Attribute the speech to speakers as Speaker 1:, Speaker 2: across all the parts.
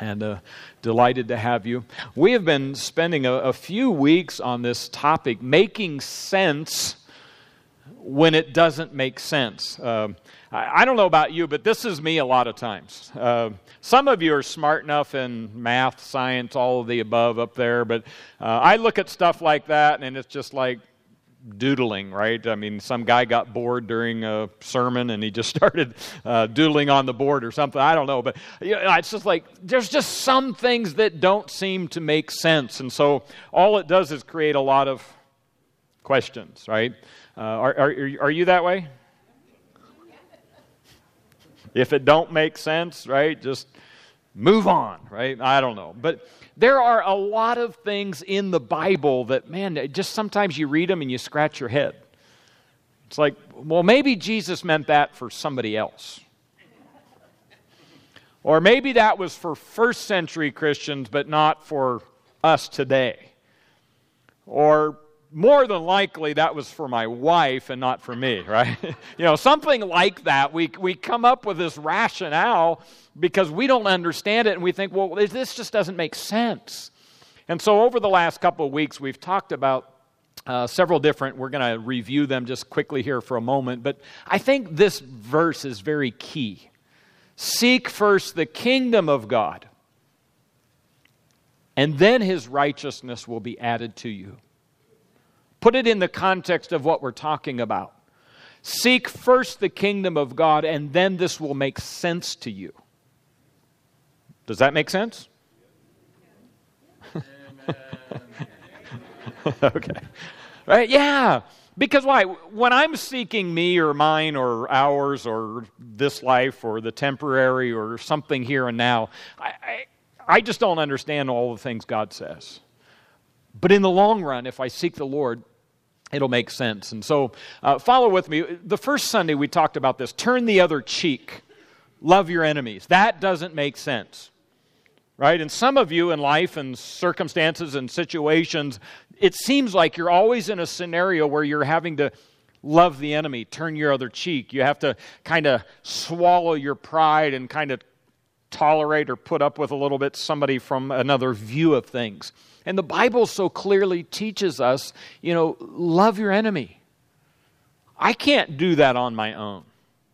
Speaker 1: and delighted to have you. We have been spending a few weeks on this topic, making sense when it doesn't make sense. I don't know about you, but this is me a lot of times. Some of you are smart enough in math, science, all of the above up there, but I look at stuff like that, and it's just like doodling, right? I mean, some guy got bored during a sermon and he just started doodling on the board or something. I don't know, but it's just like there's just some things that don't seem to make sense, and so all it does is create a lot of questions, right? Are you that way? If it don't make sense, right, just move on, right? I don't know, but there are a lot of things in the Bible that, man, just sometimes you read them and you scratch your head. It's like, well, maybe Jesus meant that for somebody else. Or maybe that was for first century Christians, but not for us today. Or more than likely, that was for my wife and not for me, right? Something like that. We come up with this rationale because we don't understand it, and we think, well, this just doesn't make sense. And so over the last couple of weeks, we've talked about several different, we're going to review them just quickly here for a moment, but I think this verse is very key. Seek first the kingdom of God, and then His righteousness will be added to you. Put it in the context of what we're talking about. Seek first the kingdom of God, and then this will make sense to you. Does that make sense? Okay. Right? Yeah. Because why? When I'm seeking me or mine or ours or this life or the temporary or something here and now, I just don't understand all the things God says. But in the long run, if I seek the Lord, it'll make sense. And so follow with me. The first Sunday we talked about this. Turn the other cheek. Love your enemies. That doesn't make sense. Right? And some of you in life and circumstances and situations, it seems like you're always in a scenario where you're having to love the enemy, turn your other cheek. You have to kind of swallow your pride and kind of tolerate or put up with a little bit somebody from another view of things. And the Bible so clearly teaches us, love your enemy. I can't do that on my own.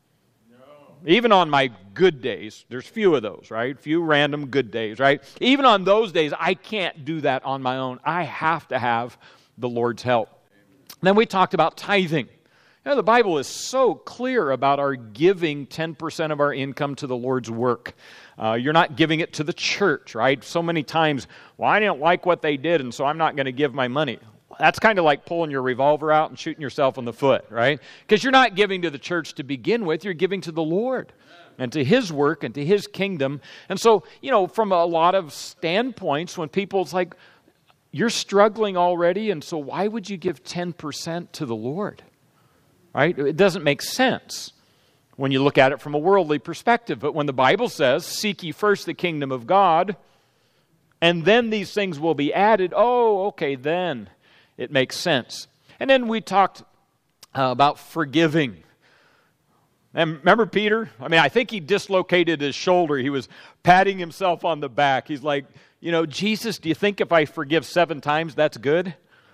Speaker 1: Even on my good days, there's few of those, right? Few random good days, right? Even on those days, I can't do that on my own. I have to have the Lord's help. Then we talked about tithing. The Bible is so clear about our giving 10% of our income to the Lord's work. You're not giving it to the church, right? So many times, well, I didn't like what they did, and so I'm not going to give my money. That's kind of like pulling your revolver out and shooting yourself in the foot, right? Because you're not giving to the church to begin with. You're giving to the Lord and to His work and to His kingdom. And so, from a lot of standpoints, when people's like, you're struggling already, and so why would you give 10% to the Lord? Right? It doesn't make sense when you look at it from a worldly perspective. But when the Bible says, seek ye first the kingdom of God, and then these things will be added, okay, then it makes sense. And then we talked about forgiving. And remember Peter? I think he dislocated his shoulder. He was patting himself on the back. He's like, Jesus, do you think if I forgive 7 times, that's good?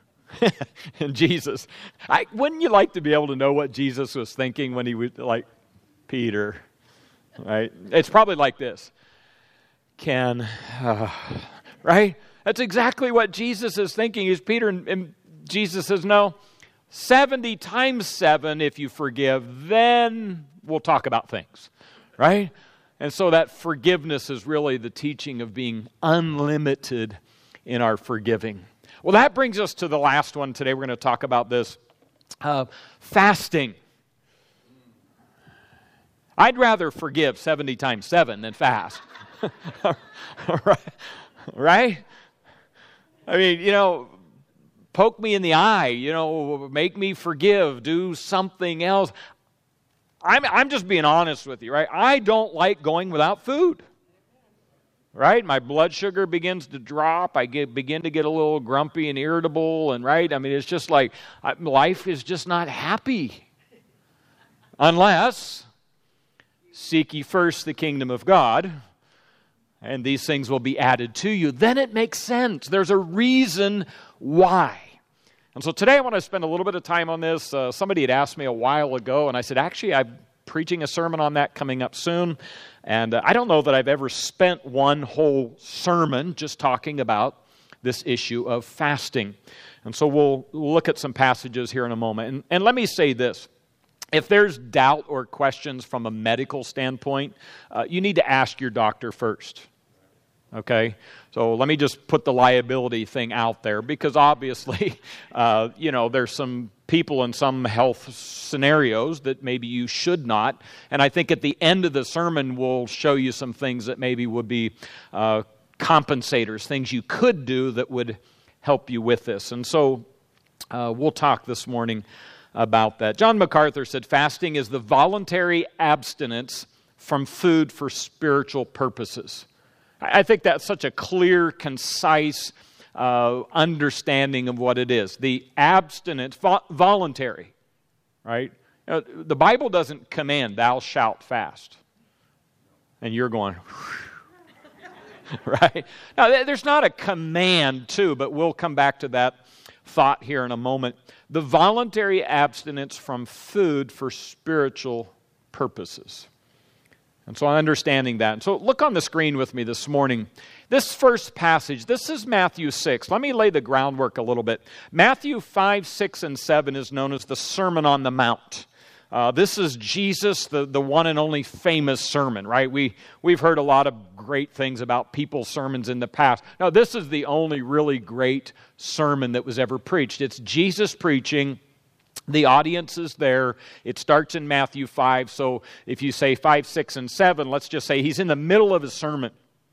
Speaker 1: And Jesus, wouldn't you like to be able to know what Jesus was thinking when he was like, Peter, right? It's probably like this. Right? That's exactly what Jesus is thinking. Is Peter, and Jesus says, no, 70 times 7 if you forgive, then we'll talk about things, right? And so that forgiveness is really the teaching of being unlimited in our forgiving. Well, that brings us to the last one today. We're going to talk about this, fasting. I'd rather forgive 70 times 7 than fast. Right? Poke me in the eye, make me forgive, do something else. I'm just being honest with you, right? I don't like going without food. Right? My blood sugar begins to drop. I begin to get a little grumpy and irritable, and right? It's just like life is just not happy. Unless seek ye first the kingdom of God, and these things will be added to you, then it makes sense. There's a reason why. And so today I want to spend a little bit of time on this. Somebody had asked me a while ago, and I said, actually, I'm preaching a sermon on that coming up soon. And I don't know that I've ever spent one whole sermon just talking about this issue of fasting. And so we'll look at some passages here in a moment. And let me say this. If there's doubt or questions from a medical standpoint, you need to ask your doctor first. Okay? So let me just put the liability thing out there, because obviously, there's some people in some health scenarios that maybe you should not. And I think at the end of the sermon, we'll show you some things that maybe would be compensators, things you could do that would help you with this. And so we'll talk this morning about that. John MacArthur said, fasting is the voluntary abstinence from food for spiritual purposes. I think that's such a clear, concise understanding of what it is. The abstinence, voluntary, right? The Bible doesn't command, thou shalt fast. And you're going, right? Now, there's not a command to, but we'll come back to that thought here in a moment. The voluntary abstinence from food for spiritual purposes. And so understanding that. And so look on the screen with me this morning. This first passage, this is Matthew 6. Let me lay the groundwork a little bit. Matthew 5, 6, and 7 is known as the Sermon on the Mount. This is Jesus, the one and only famous sermon, right? We've heard a lot of great things about people's sermons in the past. Now, this is the only really great sermon that was ever preached. It's Jesus preaching. The audience is there. It starts in Matthew 5. So if you say 5, 6, and 7, let's just say he's in the middle of his sermon.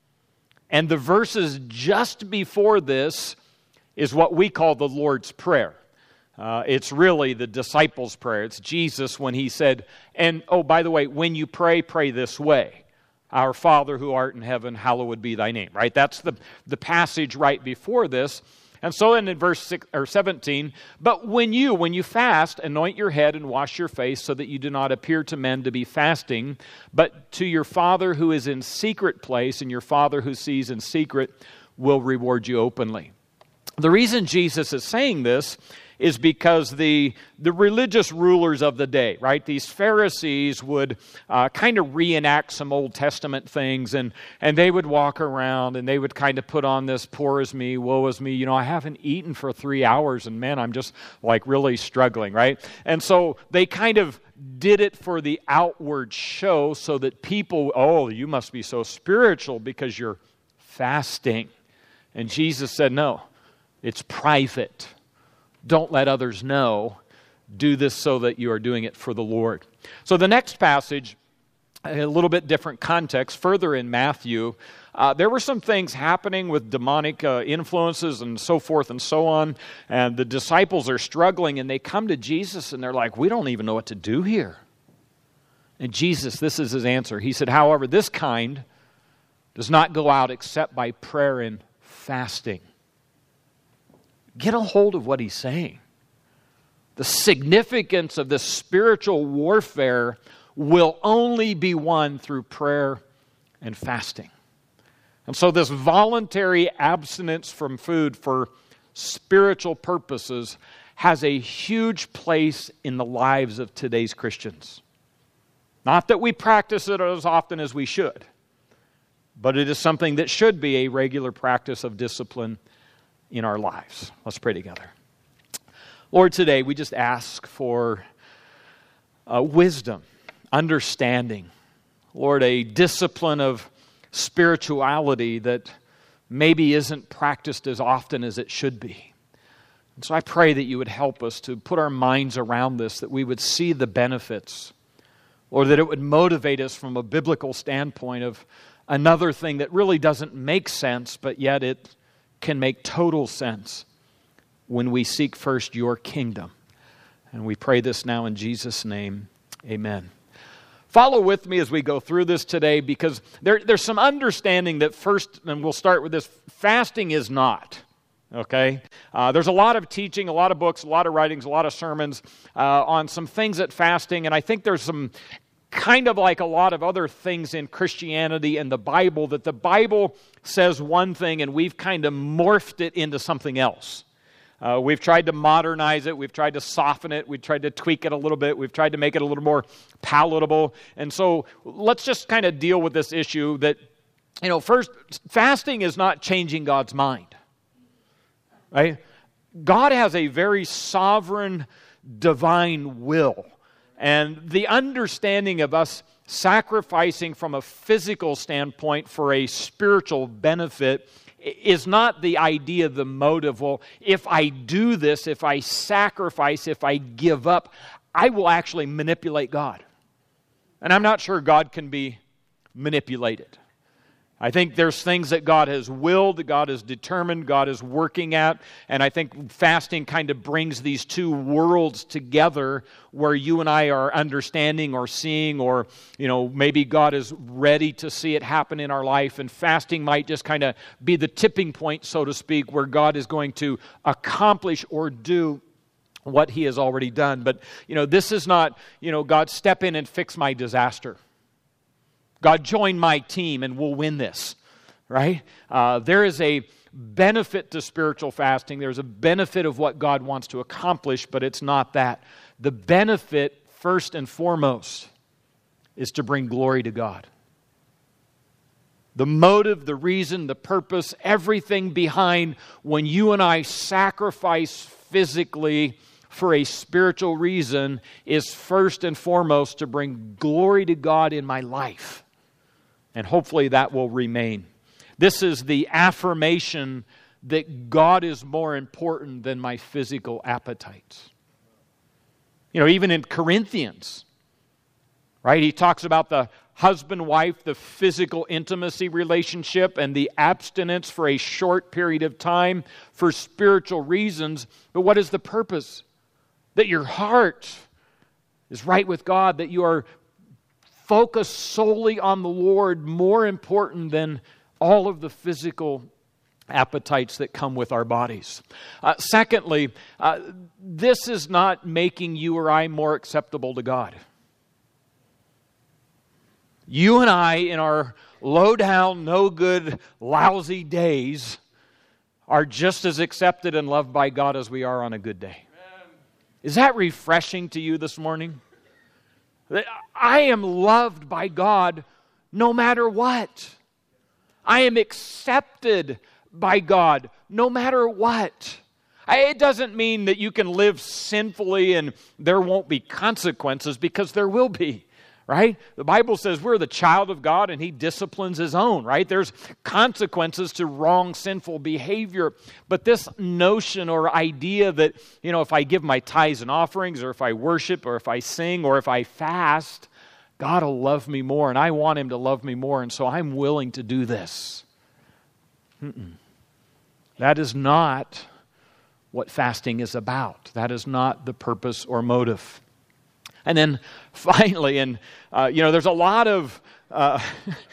Speaker 1: And the verses just before this is what we call the Lord's Prayer. It's really the disciples' prayer. It's Jesus when he said, and oh, by the way, when you pray, pray this way. Our Father who art in heaven, hallowed be thy name. Right? That's the passage right before this. And so in verse 17, but when you fast, anoint your head and wash your face so that you do not appear to men to be fasting, but to your Father who is in secret place, and your Father who sees in secret will reward you openly. The reason Jesus is saying this is because the religious rulers of the day, right? These Pharisees would kind of reenact some Old Testament things, and they would walk around and they would kind of put on this poor is me, woe is me. I haven't eaten for 3 hours, and man, I'm just like really struggling, right? And so they kind of did it for the outward show so that people, oh, you must be so spiritual because you're fasting. And Jesus said, no, it's private. Don't let others know. Do this so that you are doing it for the Lord. So the next passage, a little bit different context, further in Matthew, there were some things happening with demonic influences and so forth and so on, and the disciples are struggling, and they come to Jesus, and they're like, we don't even know what to do here. And Jesus, this is his answer. He said, however, this kind does not go out except by prayer and fasting. Get a hold of what he's saying. The significance of this spiritual warfare will only be won through prayer and fasting. And so this voluntary abstinence from food for spiritual purposes has a huge place in the lives of today's Christians. Not that we practice it as often as we should, but it is something that should be a regular practice of discipline in our lives. Let's pray together. Lord, today we just ask for wisdom, understanding. Lord, a discipline of spirituality that maybe isn't practiced as often as it should be. And so I pray that you would help us to put our minds around this, that we would see the benefits, or that it would motivate us from a biblical standpoint of another thing that really doesn't make sense, but yet it can make total sense when we seek first your kingdom. And we pray this now in Jesus' name. Amen. Follow with me as we go through this today, because there's some understanding that first, and we'll start with this, fasting is not. Okay? There's a lot of teaching, a lot of books, a lot of writings, a lot of sermons on some things at fasting, and I think there's some kind of like a lot of other things in Christianity and the Bible, that the Bible says one thing and we've kind of morphed it into something else. We've tried to modernize it. We've tried to soften it. We've tried to tweak it a little bit. We've tried to make it a little more palatable. And so let's just kind of deal with this issue that, first, fasting is not changing God's mind. Right? God has a very sovereign, divine will. And the understanding of us sacrificing from a physical standpoint for a spiritual benefit is not the idea, the motive. Well, if I do this, if I sacrifice, if I give up, I will actually manipulate God. And I'm not sure God can be manipulated. I think there's things that God has willed, God has determined, God is working at, and I think fasting kind of brings these two worlds together where you and I are understanding or seeing, or maybe God is ready to see it happen in our life, and fasting might just kind of be the tipping point, so to speak, where God is going to accomplish or do what He has already done. But, this is not, God, step in and fix my disaster. God, join my team and we'll win this, right? There is a benefit to spiritual fasting. There's a benefit of what God wants to accomplish, but it's not that. The benefit, first and foremost, is to bring glory to God. The motive, the reason, the purpose, everything behind when you and I sacrifice physically for a spiritual reason is first and foremost to bring glory to God in my life. And hopefully that will remain. This is the affirmation that God is more important than my physical appetites. Even in Corinthians, right? He talks about the husband-wife, the physical intimacy relationship, and the abstinence for a short period of time for spiritual reasons. But what is the purpose? That your heart is right with God, that you are focused solely on the Lord, more important than all of the physical appetites that come with our bodies. Secondly, this is not making you or I more acceptable to God. You and I, in our low-down, no-good, lousy days, are just as accepted and loved by God as we are on a good day. Is that refreshing to you this morning? I am loved by God no matter what. I am accepted by God no matter what. It doesn't mean that you can live sinfully and there won't be consequences, because there will be. Right? The Bible says we're the child of God and He disciplines His own, right? There's consequences to wrong, sinful behavior. But this notion or idea that, if I give my tithes and offerings, or if I worship, or if I sing, or if I fast, God will love me more, and I want Him to love me more, and so I'm willing to do this. That is not what fasting is about. That is not the purpose or motive. And then finally, there's a lot of... I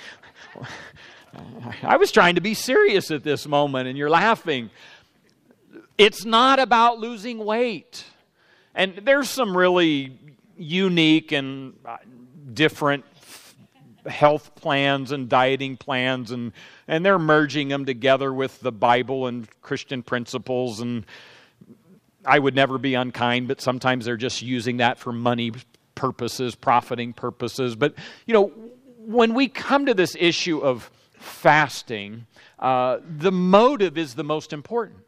Speaker 1: was trying to be serious at this moment, and you're laughing. It's not about losing weight. And there's some really unique and different health plans and dieting plans, and they're merging them together with the Bible and Christian principles, and I would never be unkind, but sometimes they're just using that for money purposes, profiting purposes. But, when we come to this issue of fasting, the motive is the most important.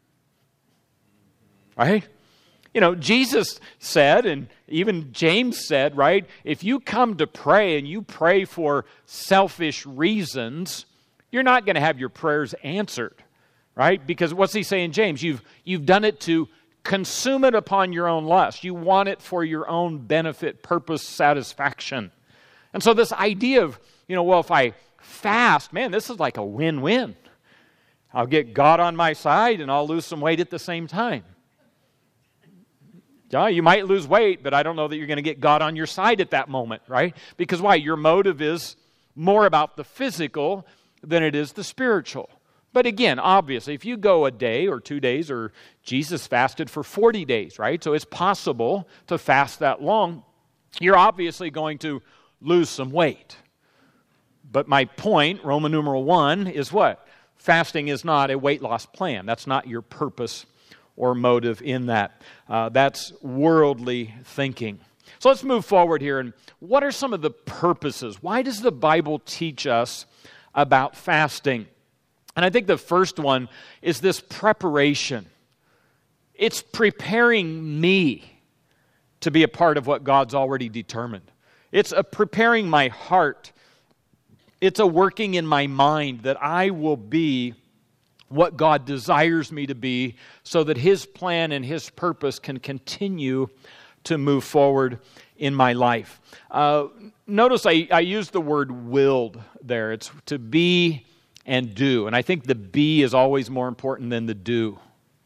Speaker 1: Right? Jesus said, and even James said, right, if you come to pray and you pray for selfish reasons, you're not going to have your prayers answered. Right? Because what's he saying, James? You've done it to consume it upon your own lust. You want it for your own benefit, purpose, satisfaction. And so this idea of, if I fast, man, this is like a win-win. I'll get God on my side and I'll lose some weight at the same time. Yeah, you might lose weight, but I don't know that you're going to get God on your side at that moment, right? Because why? Your motive is more about the physical than it is the spiritual. But again, obviously, if you go a day or 2 days, or Jesus fasted for 40 days, right? So it's possible to fast that long. You're obviously going to lose some weight. But my point, Roman numeral 1, is what? Fasting is not a weight loss plan. That's not your purpose or motive in that. That's worldly thinking. So let's move forward here. And what are some of the purposes? Why does the Bible teach us about fasting? And I think the first one is this preparation. It's preparing me to be a part of what God's already determined. It's a preparing my heart. It's a working in my mind that I will be what God desires me to be so that His plan and His purpose can continue to move forward in my life. Notice I used the word willed there. It's to be and do. And I think the be is always more important than the do.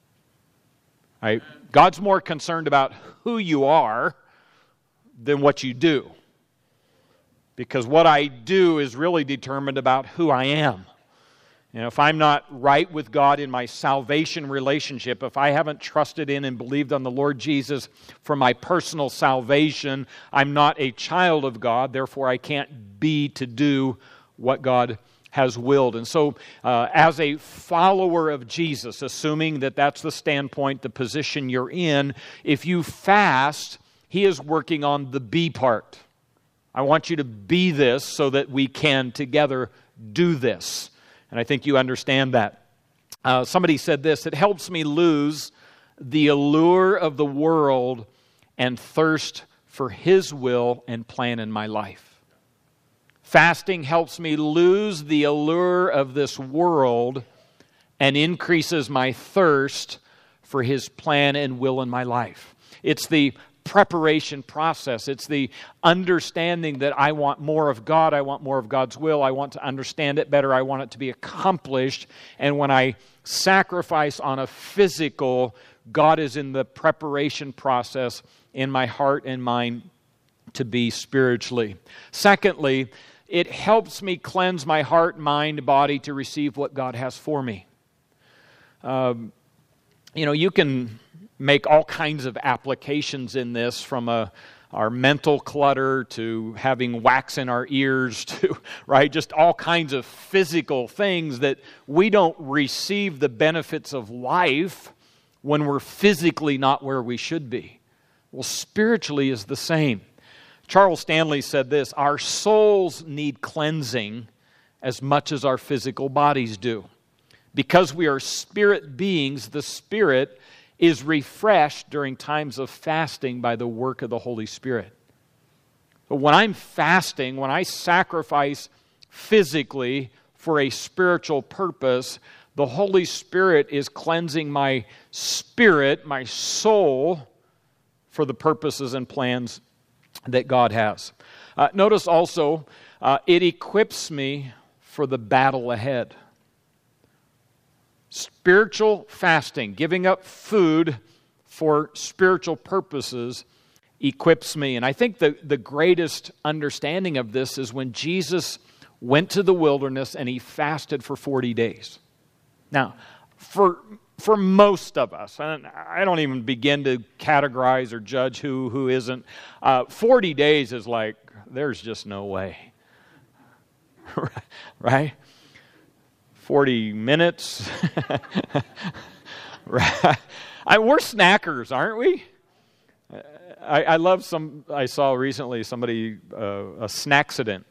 Speaker 1: Right? God's more concerned about who you are than what you do. Because what I do is really determined about who I am. If I'm not right with God in my salvation relationship, if I haven't trusted in and believed on the Lord Jesus for my personal salvation, I'm not a child of God. Therefore, I can't be to do what God has willed. And so, as a follower of Jesus, assuming that that's the standpoint, the position you're in, if you fast, He is working on the be part. I want you to be this so that we can together do this. And I think you understand that. Somebody said this: it helps me lose the allure of the world and thirst for His will and plan in my life. Fasting helps me lose the allure of this world and increases my thirst for His plan and will in my life. It's the preparation process. It's the understanding that I want more of God. I want more of God's will. I want to understand it better. I want it to be accomplished. And when I sacrifice on a physical, God is in the preparation process in my heart and mind to be spiritually. Secondly, it helps me cleanse my heart, mind, body to receive what God has for me. You can make all kinds of applications in this, from our mental clutter to having wax in our ears to, right, just all kinds of physical things that we don't receive the benefits of life when we're physically not where we should be. Well, spiritually is the same. Charles Stanley said this: our souls need cleansing as much as our physical bodies do. Because we are spirit beings, the Spirit is refreshed during times of fasting by the work of the Holy Spirit. But when I'm fasting, when I sacrifice physically for a spiritual purpose, the Holy Spirit is cleansing my spirit, my soul, for the purposes and plans that God has. Notice also, it equips me for the battle ahead. Spiritual fasting, giving up food for spiritual purposes, equips me. And I think the greatest understanding of this is when Jesus went to the wilderness and He fasted for 40 days. Now, for most of us, and I don't even begin to categorize or judge who isn't, 40 days is like, there's just no way. Right? 40 minutes. Right. We're snackers, aren't we? I love I saw recently somebody, a snacksident.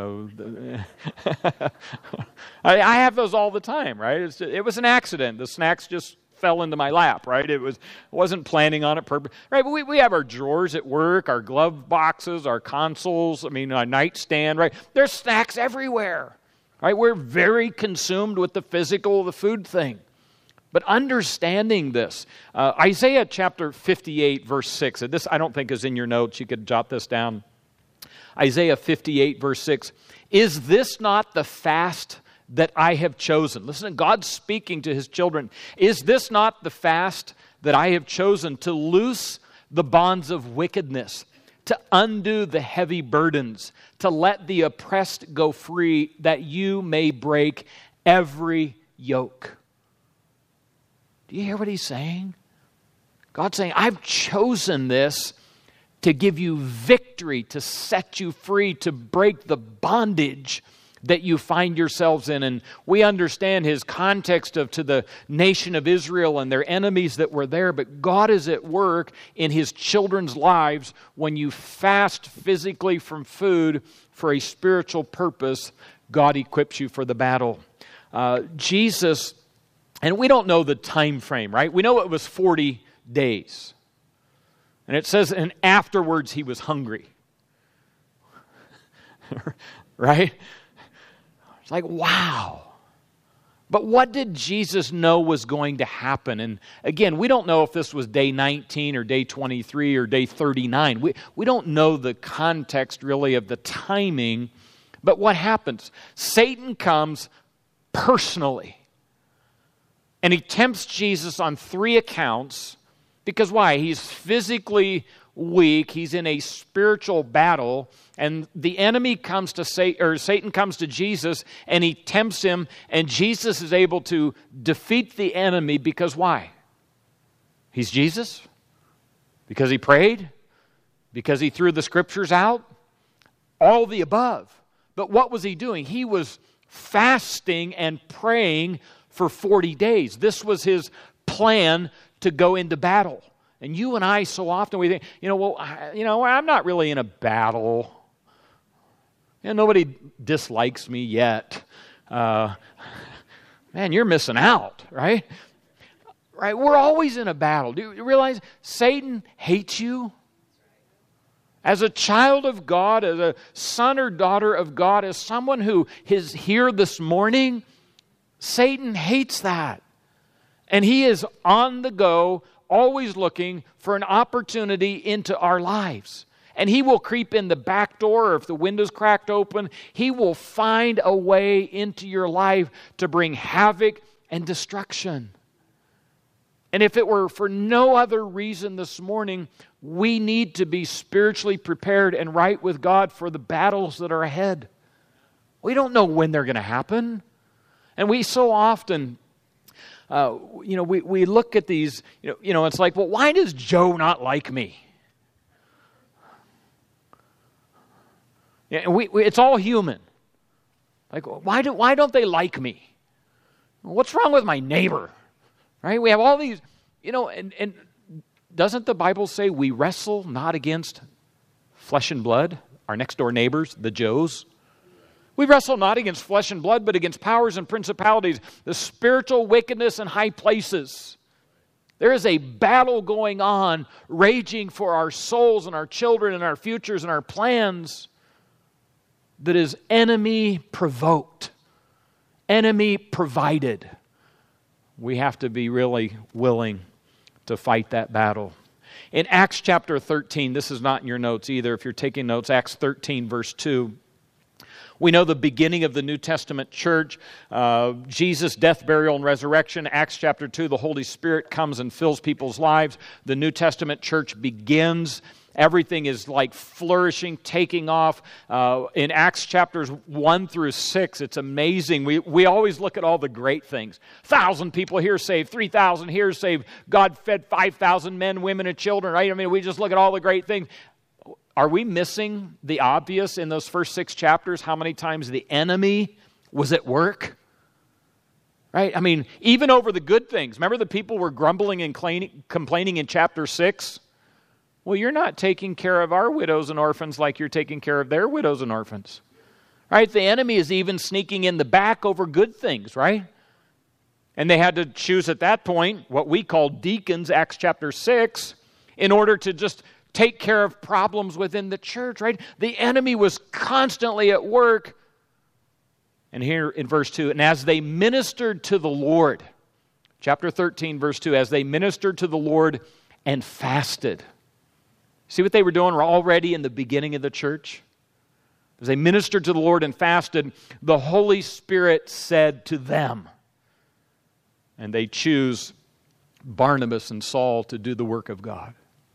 Speaker 1: I have those all the time, right? It was an accident. The snacks just fell into my lap, right? Wasn't planning on it purpose, right? But we have our drawers at work, our glove boxes, our consoles, our nightstand, right? There's snacks everywhere, right? We're very consumed with the physical, the food thing. But understanding this, Isaiah chapter 58, verse 6, and this I don't think is in your notes. You could jot this down. Isaiah 58, verse 6, is this not the fast that I have chosen? Listen, God's speaking to His children. Is this not the fast that I have chosen, to loose the bonds of wickedness, to undo the heavy burdens, to let the oppressed go free, that you may break every yoke? Do you hear what He's saying? God's saying, I've chosen this to give you victory victory, to set you free, to break the bondage that you find yourselves in. And we understand his context to the nation of Israel and their enemies that were there, but God is at work in his children's lives when you fast physically from food for a spiritual purpose. God equips you for the battle. Jesus, and we don't know the time frame, right? We know it was 40 days. And it says, and afterwards he was hungry. Right? It's like, wow. But what did Jesus know was going to happen? And again, we don't know if this was day 19 or day 23 or day 39. We don't know the context really of the timing. But what happens? Satan comes personally. And he tempts Jesus on 3 accounts. Because why? He's physically weak. He's in a spiritual battle. And the enemy comes to Satan comes to Jesus and he tempts him. And Jesus is able to defeat the enemy because why? He's Jesus? Because he prayed? Because he threw the scriptures out? All the above. But what was he doing? He was fasting and praying for 40 days. This was his plan to go into battle. And you and I, so often we think, I'm not really in a battle. Nobody dislikes me yet. Man, you're missing out, right? Right? We're always in a battle. Do you realize Satan hates you? As a child of God, as a son or daughter of God, as someone who is here this morning, Satan hates that. And he is on the go, always looking for an opportunity into our lives. And he will creep in the back door, or if the window's cracked open, he will find a way into your life to bring havoc and destruction. And if it were for no other reason this morning, we need to be spiritually prepared and right with God for the battles that are ahead. We don't know when they're going to happen. And we so often, we look at these, it's like, well, why does Joe not like me? Yeah, it's all human. Like, why don't they like me? What's wrong with my neighbor? Right? We have all these, and doesn't the Bible say we wrestle not against flesh and blood, our next door neighbors, the Joes? We wrestle not against flesh and blood, but against powers and principalities, the spiritual wickedness in high places. There is a battle going on, raging for our souls and our children and our futures and our plans that is enemy provoked, enemy provided. We have to be really willing to fight that battle. In Acts chapter 13, this is not in your notes either. If you're taking notes, Acts 13 verse 2. We know the beginning of the New Testament church, Jesus' death, burial, and resurrection. Acts chapter 2, the Holy Spirit comes and fills people's lives. The New Testament church begins. Everything is like flourishing, taking off. In Acts chapters 1 through 6, it's amazing. We always look at all the great things. 1,000 people here saved, 3,000 here saved. God fed 5,000 men, women, and children, right? I mean, we just look at all the great things. Are we missing the obvious in those first 6 chapters? How many times the enemy was at work? Right? I mean, even over the good things. Remember the people were grumbling and complaining in chapter 6? Well, you're not taking care of our widows and orphans like you're taking care of their widows and orphans. Right? The enemy is even sneaking in the back over good things, right? And they had to choose at that point what we call deacons, Acts chapter 6, in order to just take care of problems within the church, right? The enemy was constantly at work. And here in verse 2, and as they ministered to the Lord, chapter 13, verse 2, as they ministered to the Lord and fasted. See what they were doing already in the beginning of the church? As they ministered to the Lord and fasted, the Holy Spirit said to them, and they choose Barnabas and Saul to do the work of God.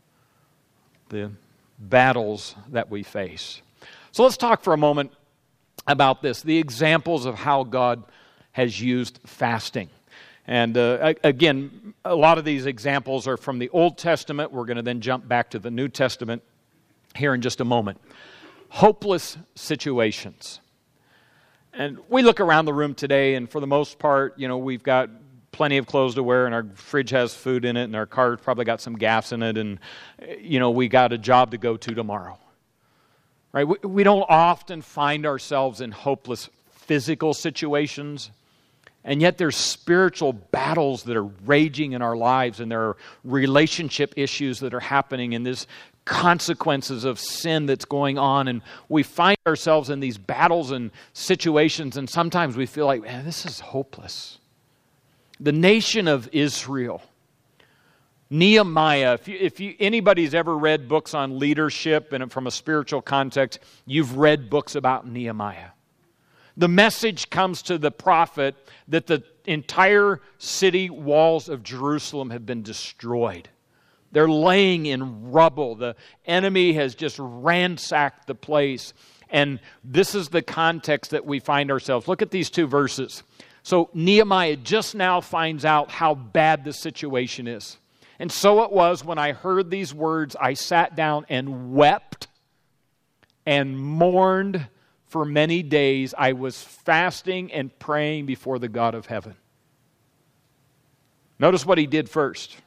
Speaker 1: The battles that we face. So let's talk for a moment about this, the examples of how God has used fasting. And again, a lot of these examples are from the Old Testament. We're going to then jump back to the New Testament. here in just a moment. Hopeless situations. And we look around the room today, and for the most part, we've got plenty of clothes to wear, and our fridge has food in it, and our car's probably got some gas in it, and, we got a job to go to tomorrow. Right? We don't often find ourselves in hopeless physical situations, and yet there's spiritual battles that are raging in our lives, and there are relationship issues that are happening, and there's consequences of sin that's going on, and we find ourselves in these battles and situations, and sometimes we feel like, man, this is hopeless. The nation of Israel, Nehemiah, if anybody's ever read books on leadership and from a spiritual context, you've read books about Nehemiah. The message comes to the prophet that the entire city walls of Jerusalem have been destroyed. They're laying in rubble. The enemy has just ransacked the place. And this is the context that we find ourselves. Look at these two verses. So Nehemiah just now finds out how bad the situation is. And so it was when I heard these words, I sat down and wept and mourned for many days. I was fasting and praying before the God of heaven. Notice what he did first.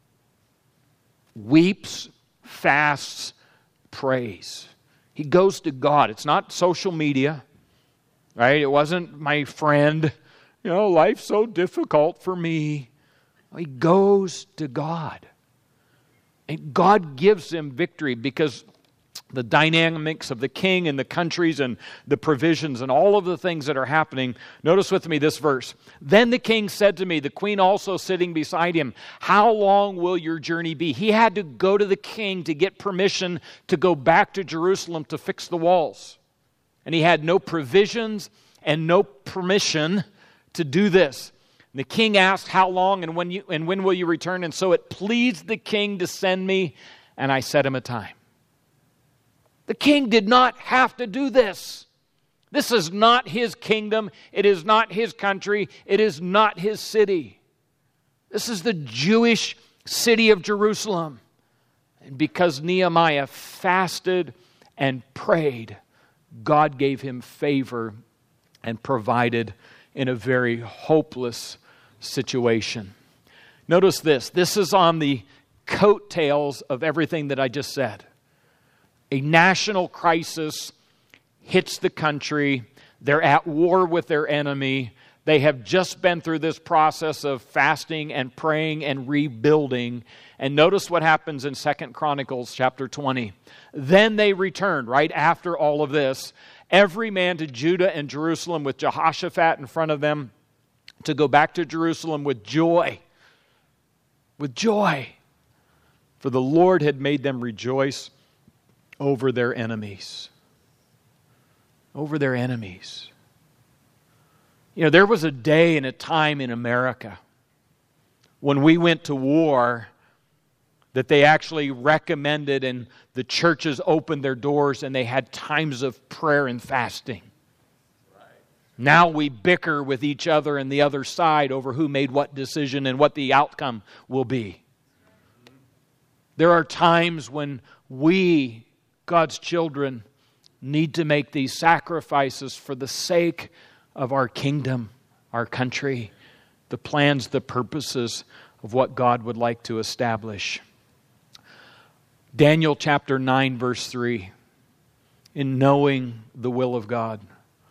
Speaker 1: Weeps, fasts, prays. He goes to God. It's not social media, right? It wasn't my friend. Life's so difficult for me. He goes to God. And God gives him victory because the dynamics of the king and the countries and the provisions and all of the things that are happening. Notice with me this verse. Then the king said to me, the queen also sitting beside him, how long will your journey be? He had to go to the king to get permission to go back to Jerusalem to fix the walls. And he had no provisions and no permission to do this. And the king asked, how long and when will you return? And so it pleased the king to send me, and I set him a time. The king did not have to do this. This is not his kingdom. It is not his country. It is not his city. This is the Jewish city of Jerusalem. And because Nehemiah fasted and prayed, God gave him favor and provided in a very hopeless situation. Notice this. This is on the coattails of everything that I just said. A national crisis hits the country. They're at war with their enemy. They have just been through this process of fasting and praying and rebuilding. And notice what happens in 2 Chronicles chapter 20. Then they returned, right after all of this, every man to Judah and Jerusalem with Jehoshaphat in front of them, to go back to Jerusalem with joy. With joy. For the Lord had made them rejoice over their enemies. Over their enemies. There was a day and a time in America when we went to war that they actually recommended, and the churches opened their doors and they had times of prayer and fasting. Right. Now we bicker with each other and the other side over who made what decision and what the outcome will be. There are times when we, God's children, need to make these sacrifices for the sake of our kingdom, our country, the plans, the purposes of what God would like to establish. Daniel chapter 9, verse 3, in knowing the will of God.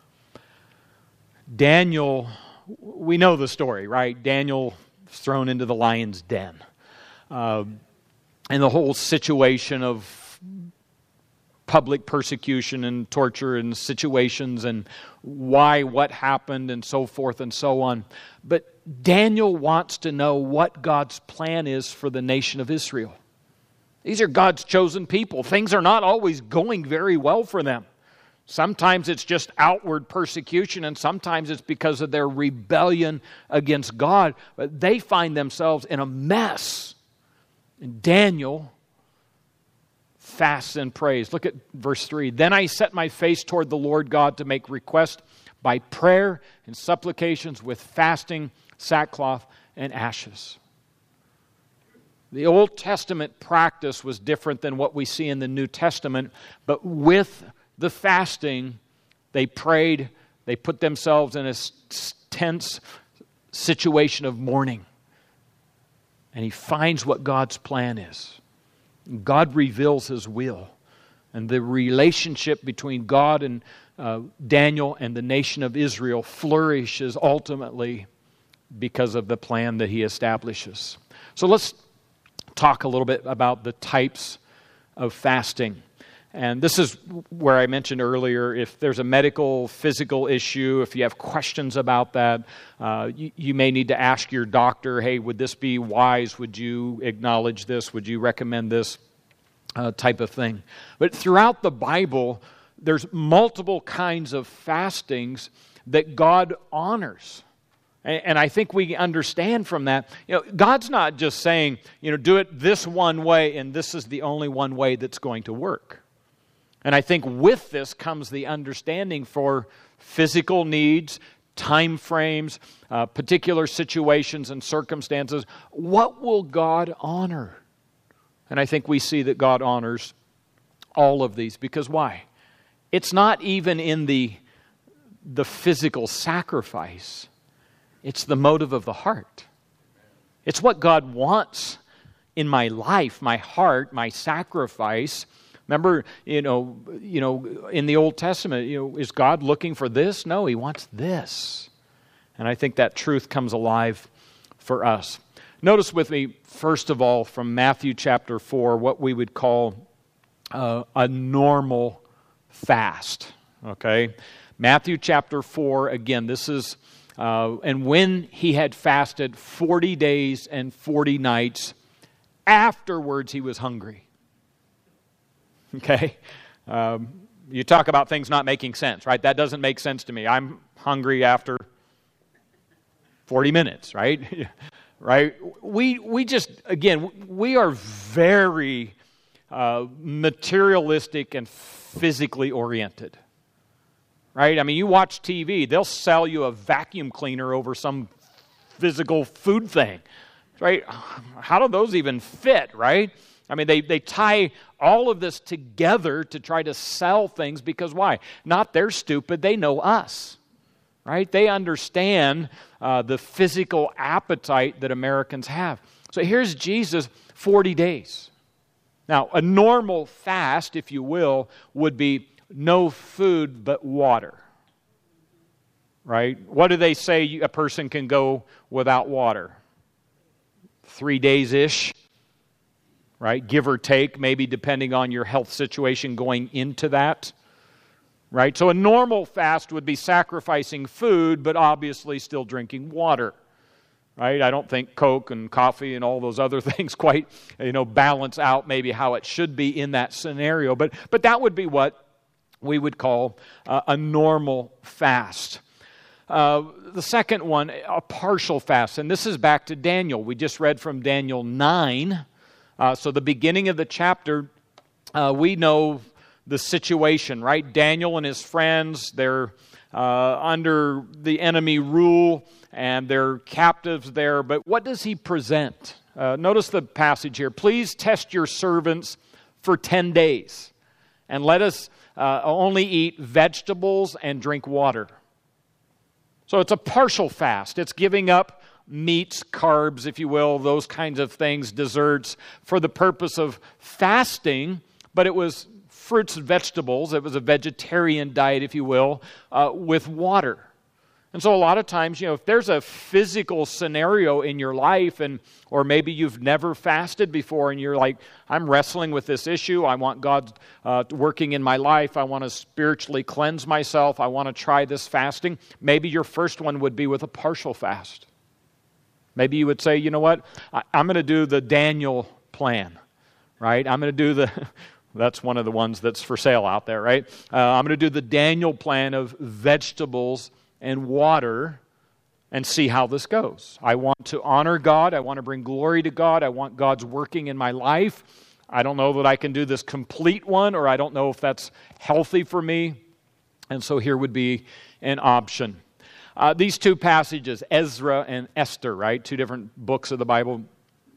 Speaker 1: Daniel, we know the story, right? Daniel was thrown into the lion's den. And the whole situation of public persecution and torture and situations and why, what happened and so forth and so on. But Daniel wants to know what God's plan is for the nation of Israel. These are God's chosen people. Things are not always going very well for them. Sometimes it's just outward persecution, and sometimes it's because of their rebellion against God. But they find themselves in a mess. And Daniel fasts and prays. Look at verse 3. Then I set my face toward the Lord God to make request by prayer and supplications with fasting, sackcloth, and ashes. The Old Testament practice was different than what we see in the New Testament, but with the fasting, they prayed, they put themselves in a tense situation of mourning. And he finds what God's plan is. God reveals His will. And the relationship between God and Daniel and the nation of Israel flourishes ultimately because of the plan that He establishes. So let's talk a little bit about the types of fasting. And this is where I mentioned earlier, if there's a medical, physical issue, if you have questions about that, you may need to ask your doctor, hey, would this be wise? Would you acknowledge this? Would you recommend this type of thing? But throughout the Bible, there's multiple kinds of fastings that God honors. And I think we understand from that, God's not just saying, do it this one way and this is the only one way that's going to work. And I think with this comes the understanding for physical needs, time frames, particular situations and circumstances. What will God honor? And I think we see that God honors all of these. Because why? It's not even in the physical sacrifice. It's the motive of the heart. It's what God wants in my life, my heart, my sacrifice. Remember, in the Old Testament, is God looking for this? No, He wants this. And I think that truth comes alive for us. Notice with me, first of all, from Matthew chapter 4, what we would call a normal fast. Okay? Matthew chapter 4, again, this is, and when He had fasted 40 days and 40 nights, afterwards He was hungry. Okay? You talk about things not making sense, right? That doesn't make sense to me. I'm hungry after 40 minutes, right? Right? We just, again, we are very materialistic and physically oriented. Right? I mean, you watch TV, they'll sell you a vacuum cleaner over some physical food thing. Right? How do those even fit, right? I mean, they tie all of this together to try to sell things because why? Not they're stupid, they know us. Right? They understand the physical appetite that Americans have. So here's Jesus, 40 days. Now, a normal fast, if you will, would be no food but water. Right? What do they say a person can go without water? 3 days-ish. Right? Give or take, maybe depending on your health situation going into that. Right? So a normal fast would be sacrificing food, but obviously still drinking water. Right? I don't think Coke and coffee and all those other things quite, balance out maybe how it should be in that scenario. But that would be what we would call a normal fast. The second one, a partial fast. And this is back to Daniel. We just read from Daniel 9. So the beginning of the chapter, we know the situation, right? Daniel and his friends, they're under the enemy rule, and they're captives there. But what does he present? Notice the passage here. Please test your servants for 10 days, and let us only eat vegetables and drink water. So it's a partial fast. It's giving up meats, carbs, if you will, those kinds of things, desserts, for the purpose of fasting, but it was fruits and vegetables. It was a vegetarian diet, if you will, with water. And so a lot of times, if there's a physical scenario in your life, or maybe you've never fasted before and you're like, I'm wrestling with this issue, I want God working in my life, I want to spiritually cleanse myself, I want to try this fasting, maybe your first one would be with a partial fast. Maybe you would say, you know what, I'm going to do the Daniel plan, right? I'm going to do that's one of the ones that's for sale out there, right? I'm going to do the Daniel plan of vegetables and water and see how this goes. I want to honor God. I want to bring glory to God. I want God's working in my life. I don't know that I can do this complete one, or I don't know if that's healthy for me. And so here would be an option. These two passages, Ezra and Esther, right? Two different books of the Bible.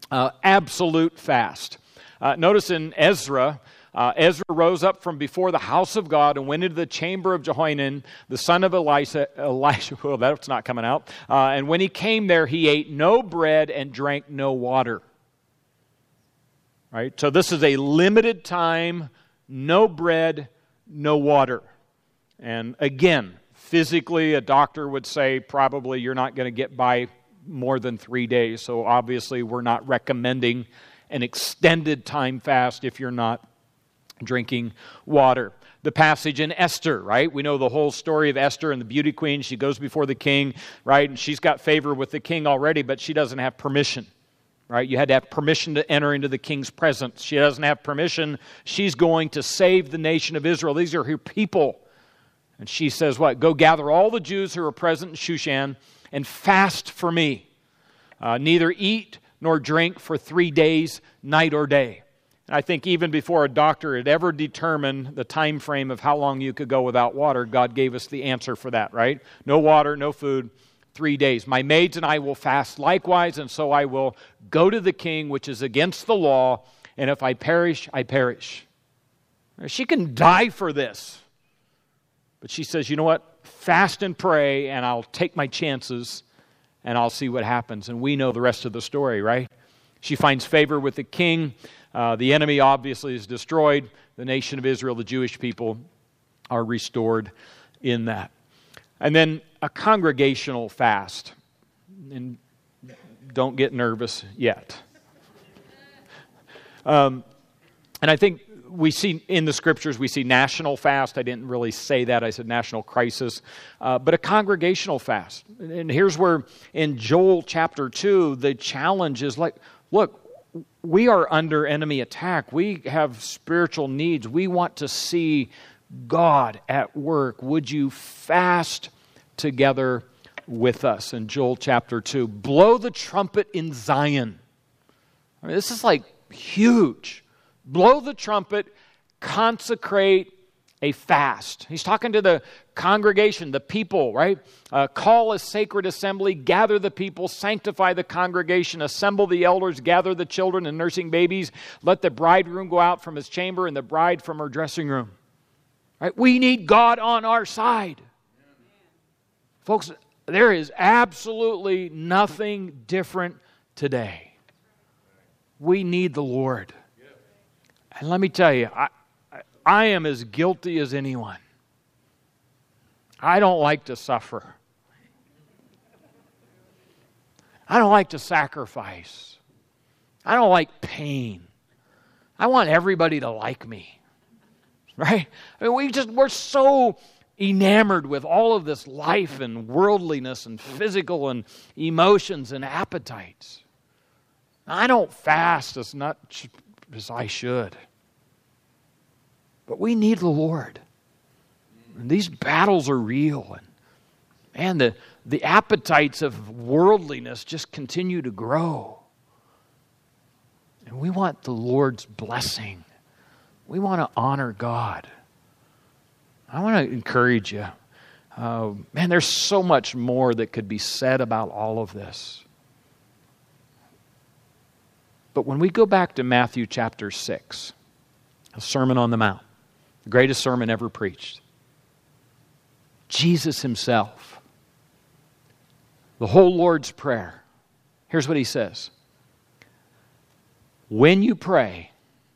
Speaker 1: absolute fast. Notice in Ezra, Ezra rose up from before the house of God and went into the chamber of Jehoianan, the son of Elisha. Well, that's not coming out. And when he came there, he ate no bread and drank no water. Right? So this is a limited time, no bread, no water. And again, physically, a doctor would say probably you're not going to get by more than 3 days. So obviously, we're not recommending an extended time fast if you're not drinking water. The passage in Esther, right? We know the whole story of Esther and the beauty queen. She goes before the king, right? And she's got favor with the king already, but she doesn't have permission. Right? You had to have permission to enter into the king's presence. She doesn't have permission. She's going to save the nation of Israel. These are her people. And she says what? Go gather all the Jews who are present in Shushan and fast for me. Neither eat nor drink for 3 days, night or day. And I think even before a doctor had ever determined the time frame of how long you could go without water, God gave us the answer for that, right? No water, no food. 3 days. My maids and I will fast likewise, and so I will go to the king, which is against the law, and if I perish, I perish. She can die for this. But she says, you know what? Fast and pray, and I'll take my chances, and I'll see what happens. And we know the rest of the story, right? She finds favor with the king. The enemy obviously is destroyed. The nation of Israel, the Jewish people, are restored in that. And then a congregational fast. And don't get nervous yet. And I think we see in the scriptures, we see national fast. I didn't really say that. I said national crisis. But a congregational fast. And here's where in Joel chapter 2, the challenge is like, look, we are under enemy attack. We have spiritual needs. We want to see God at work. Would you fast together with us? In Joel chapter 2, blow the trumpet in Zion. I mean, this is like huge. Blow the trumpet, consecrate a fast. He's talking to the congregation, the people, right? Call a sacred assembly, gather the people, sanctify the congregation, assemble the elders, gather the children and nursing babies. Let the bridegroom go out from his chamber and the bride from her dressing room. Right? We need God on our side. Folks, there is absolutely nothing different today. We need the Lord. And let me tell you, I am as guilty as anyone. I don't like to suffer. I don't like to sacrifice. I don't like pain. I want everybody to like me. Right? I mean, we're so enamored with all of this life and worldliness and physical and emotions and appetites. I don't fast as much as I should. But we need the Lord. And these battles are real. And the appetites of worldliness just continue to grow. And we want the Lord's blessing. We want to honor God. I want to encourage you. Man, there's so much more that could be said about all of this. But when we go back to Matthew chapter 6, the Sermon on the Mount, the greatest sermon ever preached, Jesus himself, the whole Lord's Prayer, here's what he says. When you pray,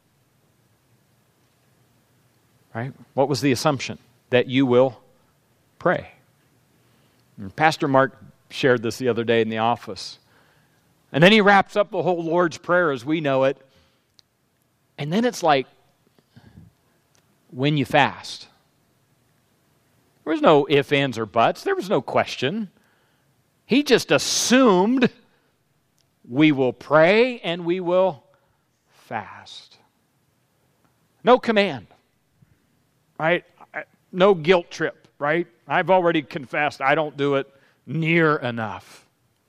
Speaker 1: right? What was the assumption? That you will pray. And Pastor Mark shared this the other day in the office. And then he wraps up the whole Lord's Prayer as we know it. And then it's like, when you fast. There was no ifs, ands, or buts. There was no question. He just assumed we will pray and we will fast. No command. Right? No guilt trip, right? I've already confessed I don't do it near enough.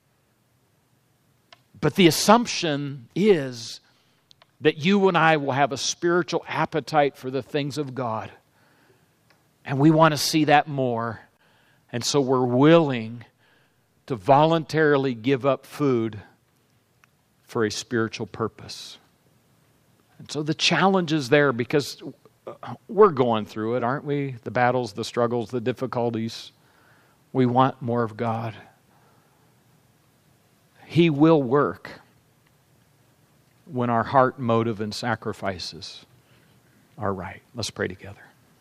Speaker 1: But the assumption is that you and I will have a spiritual appetite for the things of God. And we want to see that more. And so we're willing to voluntarily give up food for a spiritual purpose. And so the challenge is there because we're going through it, aren't we? The battles, the struggles, the difficulties. We want more of God. He will work when our heart, motive, and sacrifices are right. Let's pray together.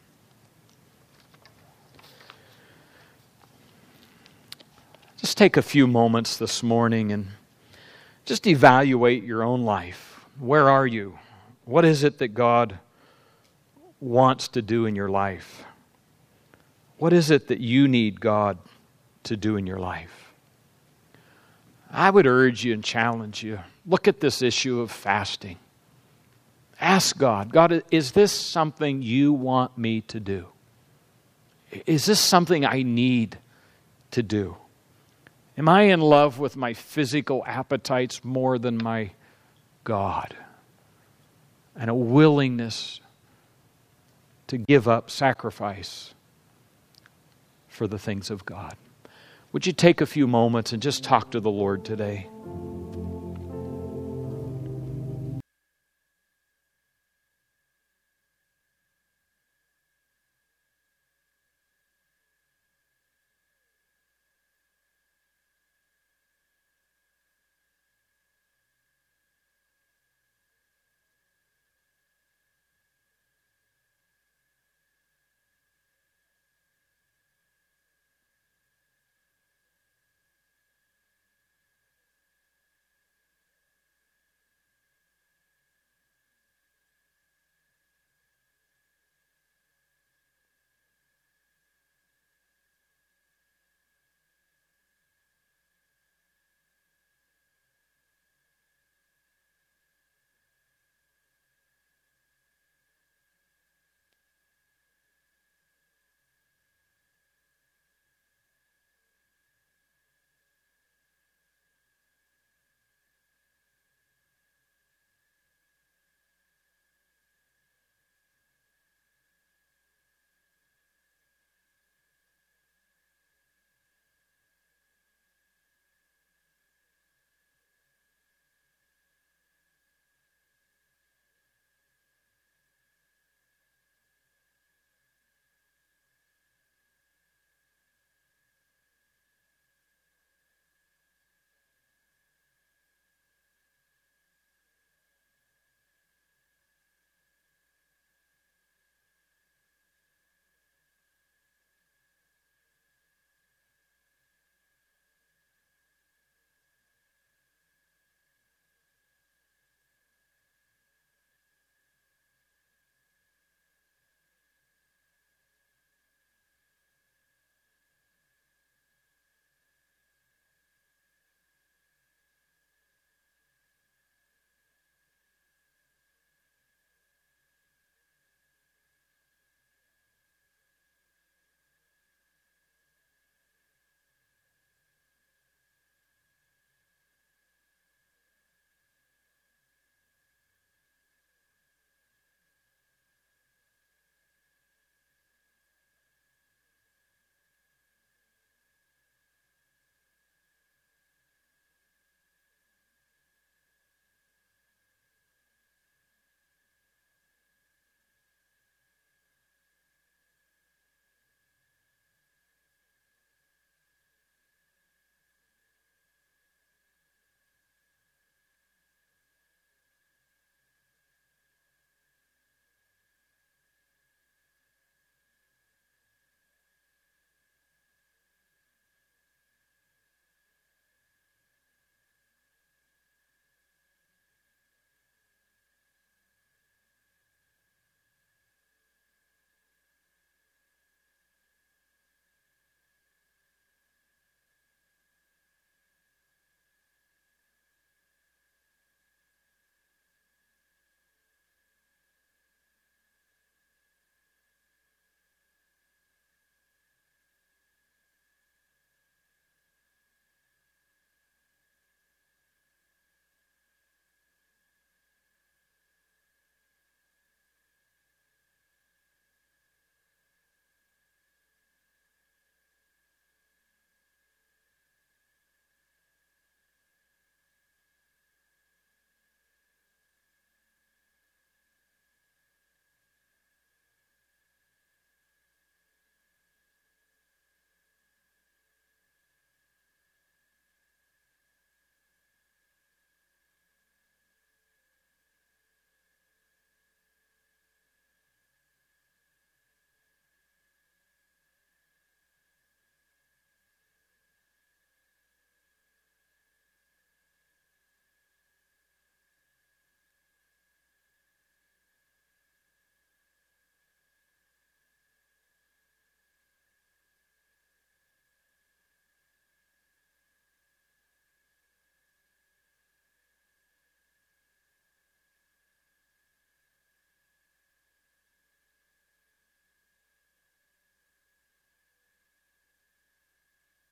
Speaker 1: Just take a few moments this morning and just evaluate your own life. Where are you? What is it that God wants to do in your life? What is it that you need God to do in your life? I would urge you and challenge you. Look at this issue of fasting. Ask God, God, is this something you want me to do? Is this something I need to do? Am I in love with my physical appetites more than my God? And a willingness to give up sacrifice for the things of God. Would you take a few moments and just talk to the Lord today?